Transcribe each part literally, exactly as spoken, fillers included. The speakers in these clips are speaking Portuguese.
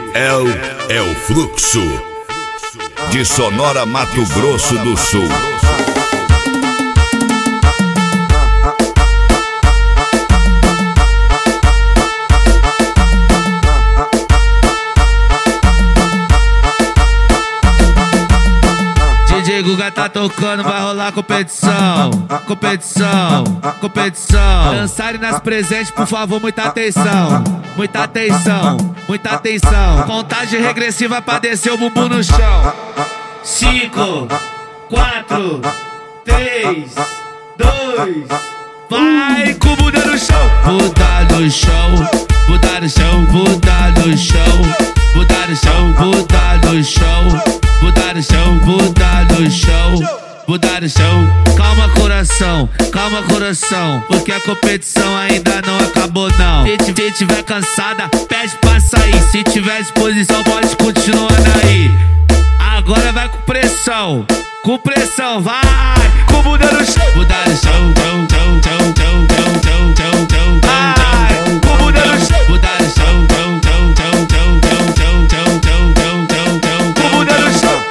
é o, é o Fluxo de Sonora, Mato Grosso do Sul. D J Guga tá tocando, vai rolar competição, competição, competição. Dançarem nas presentes, por favor, muita atenção, muita atenção, muita atenção. Contagem regressiva pra descer o bumbum no chão. Cinco, quatro, três, dois, vai com o Buda no chão. Buda no chão, Buda no chão, Buda no chão, Buda no chão, Buda no chão, Buda no chão, Buda no chão, Buda no chão. Calma coração, calma coração, porque a competição ainda não acabou não. Se tiver, tiver cansada, pede pra sair. Se tiver disposição, pode continuar aí. Agora vai com pressão, com pressão, vai com Buda no chão. Buda no chão, chão, chão, chão, chão, chão, chão, chão, chão, vai com Buda no chão. Buda no chão, chão, chão, chão, chão, chão, chão, chão, chão, chão, chão, chão, com Buda no chão.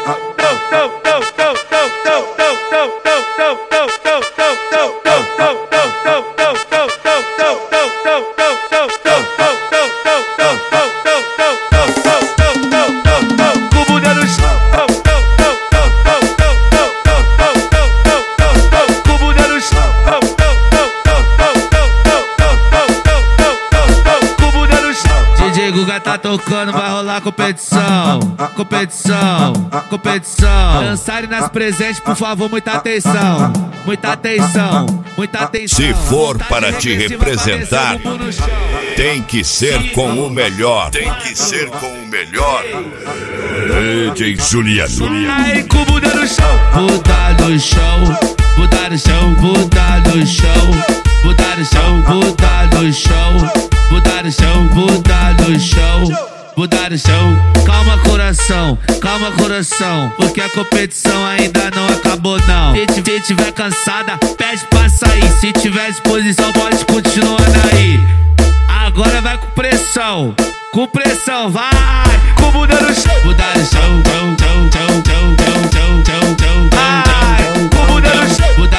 D J Guga tá tocando, vai rolar competição, competição, competição. Dançarem nas presentes, por favor, muita atenção, muita atenção, muita atenção. Se for para te representar, tem que ser com o melhor. Tem que ser com o melhor. D J Juliano. Ai, com o Buda no chão. Buda no chão, Buda no chão, Buda no chão, Buda no chão, Buda no chão, Buda no chão, Buda no chão, Buda no chão. Calma coração, calma coração, porque a competição ainda não acabou não. Se tiver, tiver cansada, pede pra sair. Se tiver disposição, pode continuar aí. Agora vai com pressão, com pressão, vai com Buda no chão. Buda no chão, chão, chão, chão, chão, chão, chão, chão, chão, vai com Buda no chão. Buda